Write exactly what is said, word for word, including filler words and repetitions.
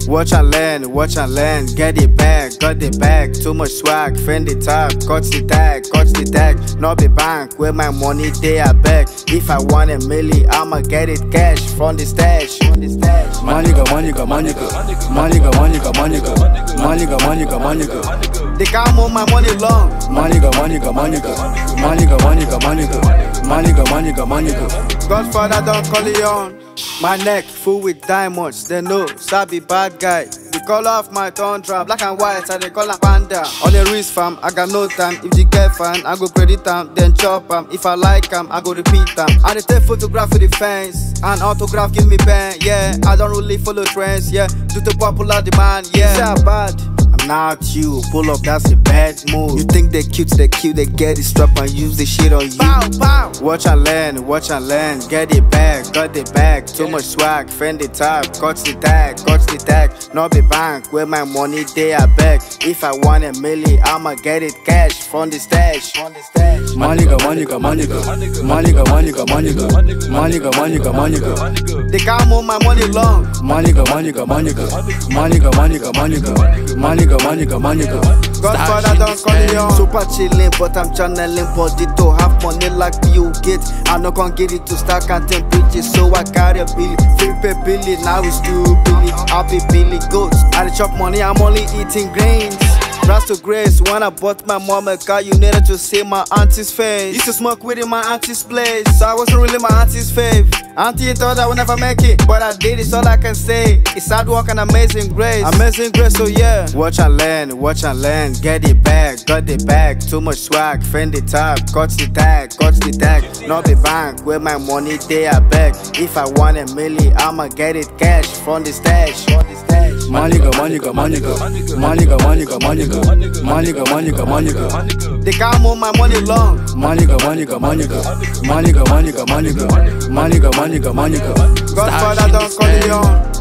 Watch and learn, watch and learn. Get it back, got the bag. Too much swag, fend the top. Cut the tag, cut the tag. Not be bank, where my money they I beg. If I want a milli, I'ma get it cash from the stash. From the stash. Money go, money go, money go. Money go, money go, money go. Money go, money go, money go. They can't move my money long. Money go, money go, money go. Money go, money go, money go. Money go, money go, money go. Godfather don't call it on. My neck full with diamonds, they know, Sabi bad guy. The color of my tundra, black and white, so they call a panda. On the wrist fam, I got no time. If the get fan, I go credit them, then chop them. If I like them, I go repeat them. I dey take photograph with the fans, and autograph give me pen. Yeah, I don't really follow trends. Yeah, due to popular demand. Yeah, say I'm bad. I'm not you, pull up, that's a bad move. You think they cute, they cute, they get it strap and use the shit on you. Pow, pow. Watch and learn, watch and learn. Get it back, got the bag. Too much swag, fend the top. Cut the tag, cut the tag. Not be bank, where my money they I beg. If I want a milli, I'ma get it cash from the stash. From the stash. Money go, money go, money go. Money go, money go, money go. Money go, money go, money go. They can't move my money long. Money go, money go, money go. Money go, money go, money go. Money go, money go, money go. Godfather don't call it on. Super chillin', but I'm channeling body to have money like Bill Gates. I'm not gonna get it to start counting bitches, so I carry a Billy. Flip a Billy, now it's two Billy. I'll be Billy Goats. I dey chop money, I'm only eating grains. Ras to grace, when I bought my mom a car, you needed to see my auntie's face. Used to smoke weed in my auntie's place, so I wasn't really my auntie's fave. Auntie thought I would never make it, but I did, it's all I can say. It's hard work and amazing grace. Amazing grace, so yeah. Watch and learn, watch and learn. Get it back, got the bag. Too much swag, fend the top. Cut the tag, cut the tag. Not be bank, where my money they I beg. If I want a milli, I'ma get it cash from the stash. From the stash. Money go, money go, money go. Money go, money go, money go. Money go, money go, money go. They can't move my money long. Money go, money go, money go. Money go, money go, money go. Money go, money go, money go. Godfather don't call it on.